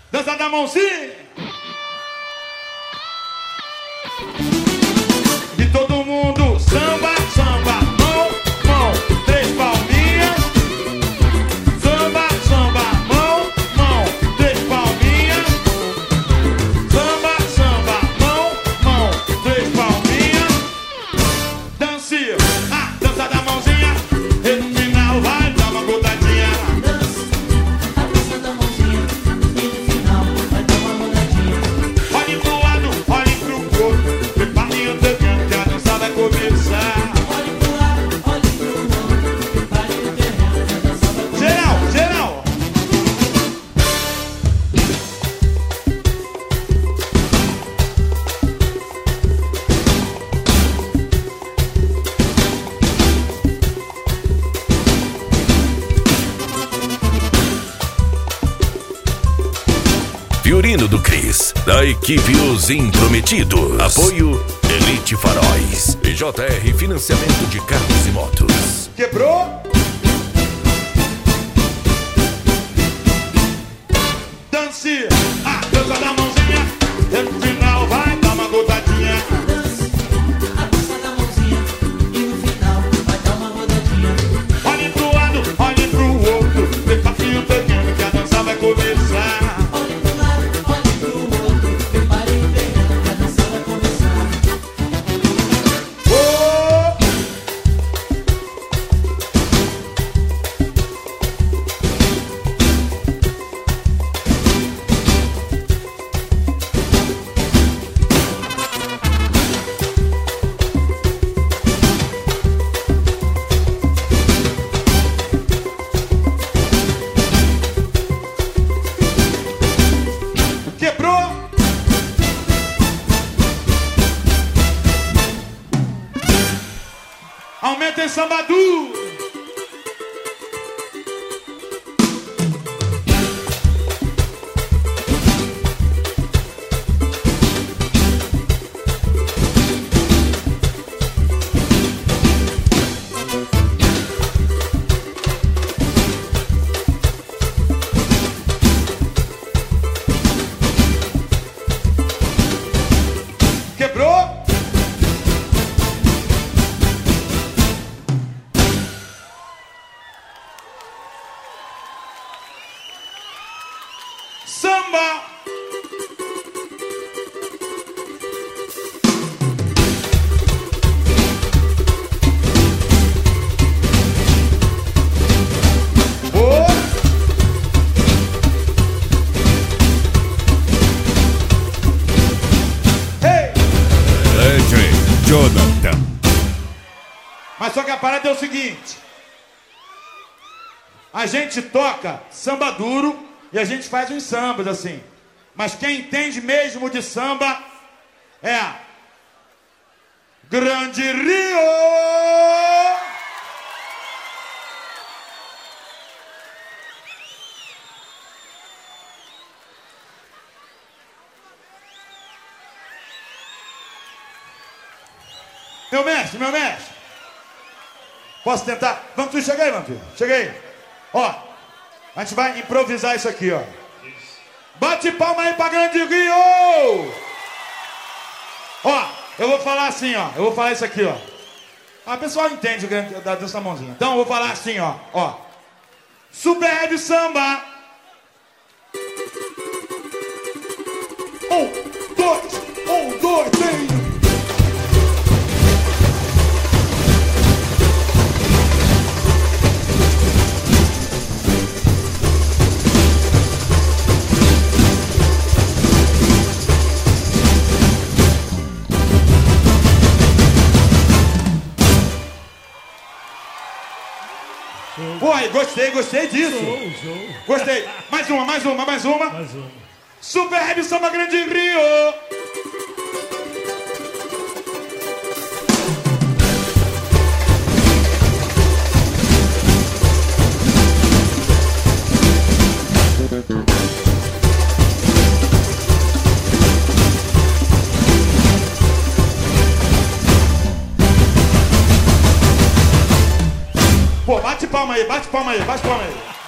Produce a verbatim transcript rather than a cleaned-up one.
Dança da mãozinha. E todo mundo samba, samba, mão, mão, três palminhas. Samba, samba, mão, mão, três palminhas. Samba, samba, mão, mão, três palminhas. Dance, a dança da mãozinha. E no final vai dar uma gotadinha. Dança, a dança da mãozinha. E no final vai dar uma rodadinha. Olhe pro lado, olhe pro corpo. Prepare o terreno que a dança vai começar. Olhe pro lado, olhe pro outro. Prepare o terreno que a dança vai começar. Geral, geral. Fiorino do Cris, da equipe Os Inprometidos. Apoio Elite Faróis. E J R Financiamento de Carros e Motos. Quebrou? Dance, a dança da mãozinha. E no final vai dar uma gotadinha. Dança, a dança da mãozinha. E no final vai dar uma rodadinha. Olhe pro lado, olhe pro outro. Prepare o terreno que a dança vai começar. Olhe pro lado, olhe pro outro. Prepare o terreno que a dança vai começar. Oh! Quebrou? Aumenta em samba duro. Quebrou? Samba. Oh. Hey. Legend Jonathan. Mas só que a parada é o seguinte: a gente toca samba duro e a gente faz uns sambas assim. Mas quem entende mesmo de samba é a Grande Rio. Meu mestre, meu mestre. Posso tentar? Vamos, tu chega aí, vampiro. Chega aí. Ó, a gente vai improvisar isso aqui, ó. Bate palma aí pra Grande Rio! Ó, eu vou falar assim, ó. Eu vou falar isso aqui, ó. A pessoa entende o grande, da dança da mãozinha. Então eu vou falar assim, ó. Ó. Super Heavy Samba. Um, dois, um, dois, três. Pô, aí, gostei, gostei disso. Show, show. Gostei. Mais uma, mais uma, mais uma. Mais uma. Super Heavy Samba Grande Rio. Pô, bate palma aí, bate palma aí, bate palma aí.